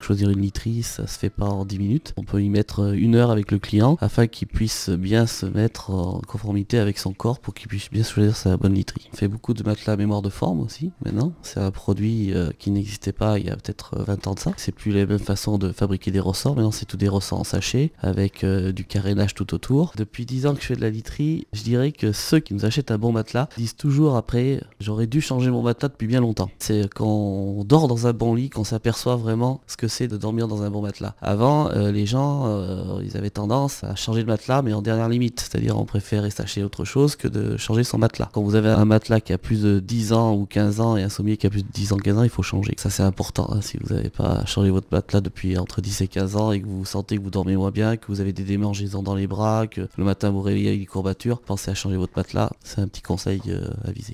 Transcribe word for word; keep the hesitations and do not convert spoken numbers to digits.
Choisir une literie, ça se fait pas en dix minutes. On peut y mettre une heure avec le client afin qu'il puisse bien se mettre en conformité avec son corps pour qu'il puisse bien choisir sa bonne literie. On fait beaucoup de matelas à mémoire de forme aussi maintenant. C'est un produit euh, qui n'existait pas il y a peut-être vingt ans de ça. C'est plus les mêmes façons de fabriquer des ressorts. Maintenant c'est tout des ressorts en sachet avec euh, du carénage tout autour. Depuis dix ans que je fais de la literie, je dirais que ceux qui nous achètent un bon matelas disent toujours après j'aurais dû changer mon matelas depuis bien longtemps. C'est quand on dort dans un bon lit qu'on s'aperçoit vraiment ce que c'est de dormir dans un bon matelas. Avant, euh, les gens, euh, ils avaient tendance à changer de matelas, mais en dernière limite. C'est-à-dire, on préférait s'acheter autre chose que de changer son matelas. Quand vous avez un matelas qui a plus de dix ans ou quinze ans et un sommier qui a plus de dix ans, quinze ans, il faut changer. Ça, c'est important. Hein, si vous n'avez pas changé votre matelas depuis entre dix et quinze ans et que vous sentez que vous dormez moins bien, que vous avez des démangeaisons dans les bras, que le matin vous réveillez avec des courbatures, pensez à changer votre matelas. C'est un petit conseil euh, à viser.